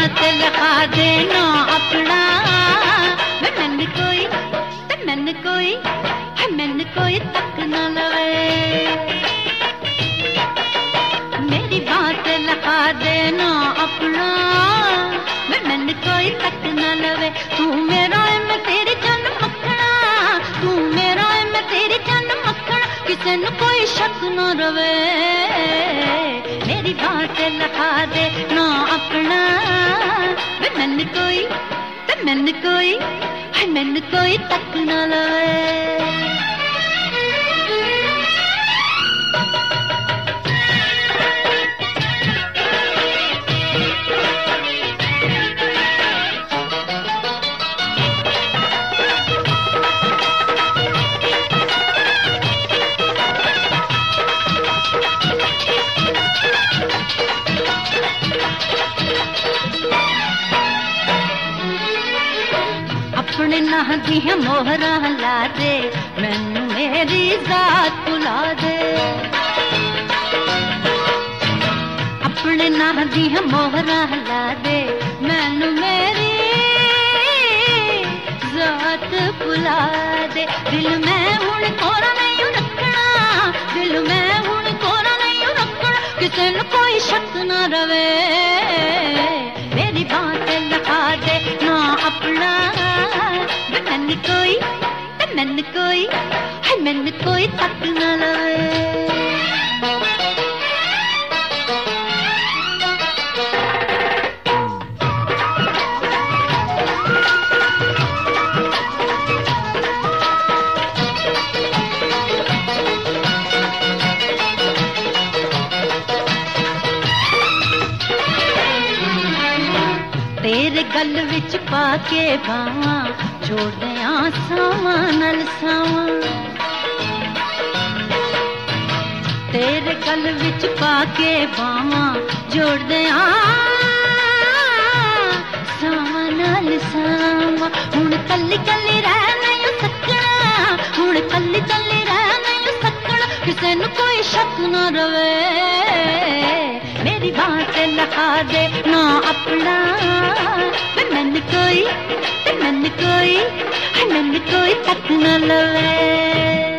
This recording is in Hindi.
बात लगा देना अपना। मैंने कोई तक न लवे, मेरी बात लगा देना अपना। मैंने कोई तक न लवे, तू मेरा है मैं तेरी जान मखना, तू मेरा है मैं तेरी जान मखना, किसे न कोई शक न रवे। मेरी बात लगा देना अपना। मैंने कोई तक न लवे। अपने नाह दियां मोहरा ला दे, मैनू मेरी जात भुला दे। अपने नाह दियां मोहरा ला दे, मैनू मेरी जात भुला दे। दिल में हुण कोरा नहीं रखना, दिल में हुण कोरा नहीं रखना, किसे न कोई शक न रवे। मेरी बात लगा दे ना अपना। मैंने कोई तक न लवे। तेरे गल विच पाके बावां, जोड़दे सावां नल सावां। तेरे गल विच पाके बावां, जोड़दे सावां नल सावां। हुण कल्ली कल्ली रह नहीं सकना, हुण कल्ली कल्ली रह नहीं सकना, किसे नू कोई शक न रवे। मेरी बात लगा दे ना अपना। मैंने कोई तक न लवे।